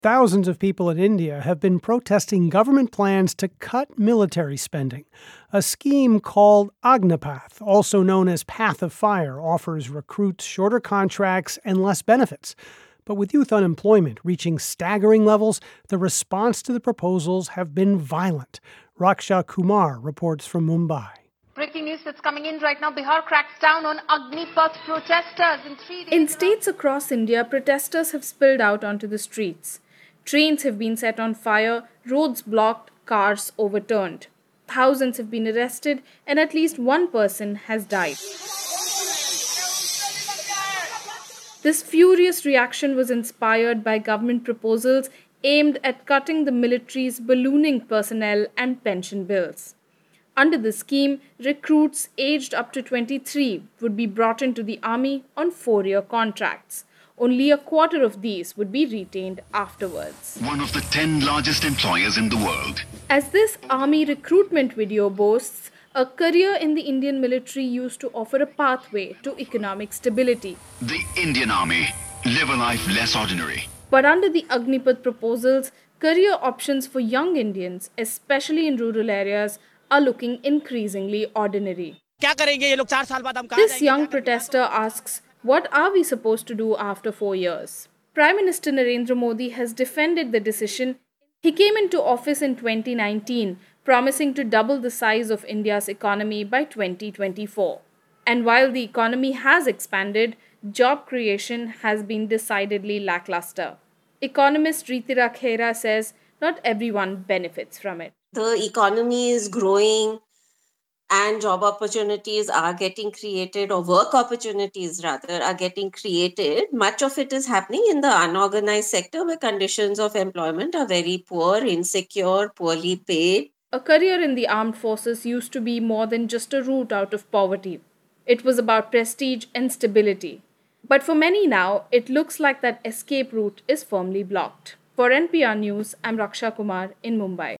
Thousands of people in India have been protesting government plans to cut military spending. A scheme called Agnipath, also known as Path of Fire, offers recruits shorter contracts and less benefits. But with youth unemployment reaching staggering levels, the response to the proposals have been violent. Raksha Kumar reports from Mumbai. Breaking news that's coming in right now. Bihar cracks down on Agnipath protesters in 3 days. In states across India, protesters have spilled out onto the streets. Trains have been set on fire, roads blocked, cars overturned. Thousands have been arrested, and at least one person has died. This furious reaction was inspired by government proposals aimed at cutting the military's ballooning personnel and pension bills. Under the scheme, recruits aged up to 23 would be brought into the army on 4-year contracts. Only a quarter of these would be retained afterwards. One of the 10 largest employers in the world. As this army recruitment video boasts, a career in the Indian military used to offer a pathway to economic stability. The Indian Army. Live a life less ordinary. But under the Agnipath proposals, career options for young Indians, especially in rural areas, are looking increasingly ordinary. This young protester asks, what are we supposed to do after 4 years? Prime Minister Narendra Modi has defended the decision. He came into office in 2019, promising to double the size of India's economy by 2024. And while the economy has expanded, job creation has been decidedly lackluster. Economist Ritika Khera says not everyone benefits from it. The economy is growing and job opportunities are getting created, or work opportunities rather are getting created. Much of it is happening in the unorganized sector where conditions of employment are very poor, insecure, poorly paid. A career in the armed forces used to be more than just a route out of poverty. It was about prestige and stability. But for many now, it looks like that escape route is firmly blocked. For NPR News, I'm Raksha Kumar in Mumbai.